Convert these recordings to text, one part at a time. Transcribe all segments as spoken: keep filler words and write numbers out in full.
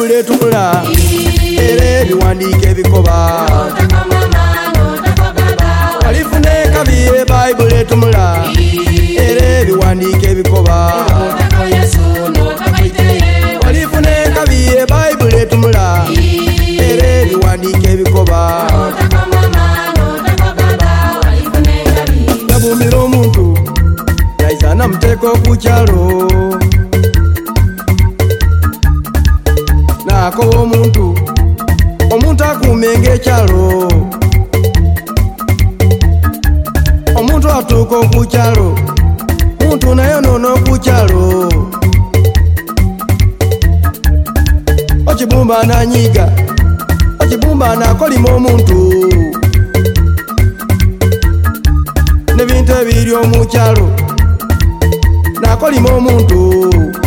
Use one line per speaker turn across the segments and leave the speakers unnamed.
Bible etumula era ebiwandiika ebikoba walifuna ekabi e Bible etumula era ebiwandiika ebikoba walifuna ekabi e Bible etumula era ebiwandiika ebikoba nabumira omuntu yaiza namuteeka okukyalo nakoba omuntu omuntu akuumenga ekyalo omuntu atuuka okukyalo muntu naye noona okukyalo okibumba nanyiga okibumba nakolima omuntu nebintu ebiri omukyalo nakolima omuntu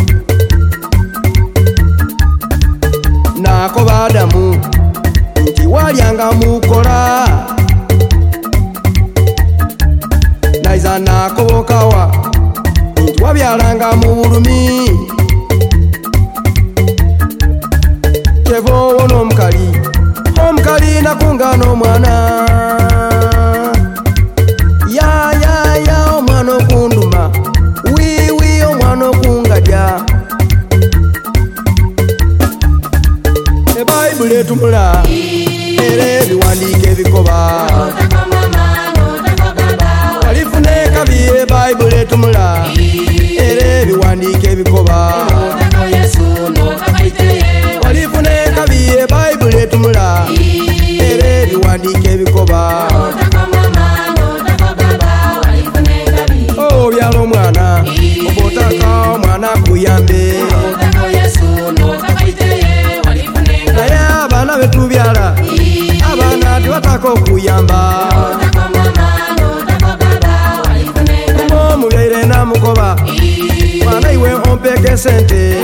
nakoba Adamu nti walyanga mukola naiza nakobokawa nti wabyalanga mu bulumi kyeva owona omukali omukali nakungana omwana yayaya omwana okunduma wiwi omwana okungadya Bible etumula era ebiwandiika ebikoba walifuna ekabi e Bible etumula era ebiwandiika ebikoba walifuna ekabi e Bible etumula era ebiwandiika ebikoba obyala omwana obotaka omwana akuyambe naye abaana betubyala abaana tebataka okuyamba omubyaire namukoba mwana iwe ompeke sente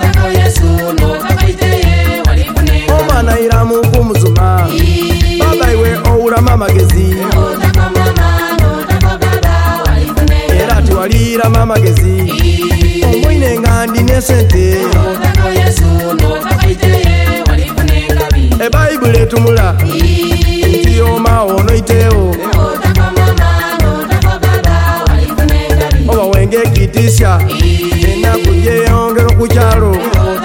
omwana iramu kumuzuma baba iwe owulamu amagezi era tiwaliramu amagezi omwine nga ndine sente e Bible etumula nti oma onoitewo oba wenge kitisya enaku gyeyongera okukyalo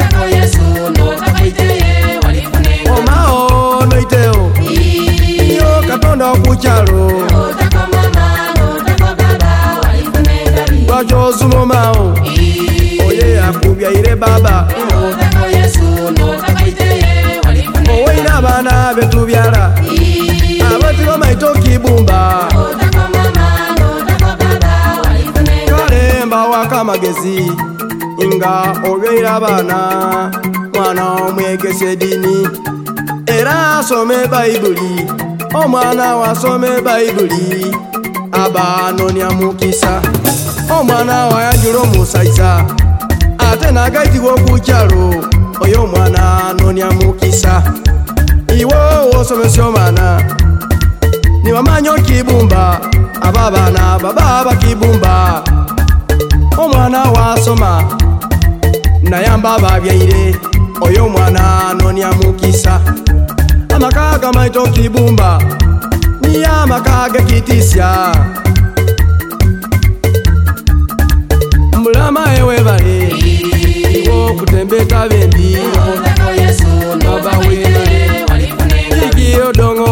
oma onoitewo yo Katonda okukyalo lwaki ozuma omaawo oye akubyaire baba owaina abaana betubyala abati bamaita okibumba kale mbawako amagezi nga obyaire abaana mwana omwegesa edini era asome Bayibuli omwana wasome Bayibuli abanonya mukisa omwana wayajula omusaiza ate nagaitibwa okukyalo oyo omwana anonya mukisa iwe wosomesya omwana nibamanya okibumba aba abaana baba bakibumba omwana wasoma nayamba ababyaire oyo omwana anonya mukisa amaka gamaita okibumba niyo amaka gekitisya mbulama ewe bale iwo kutembeta bembi baba webale ikiyo dongo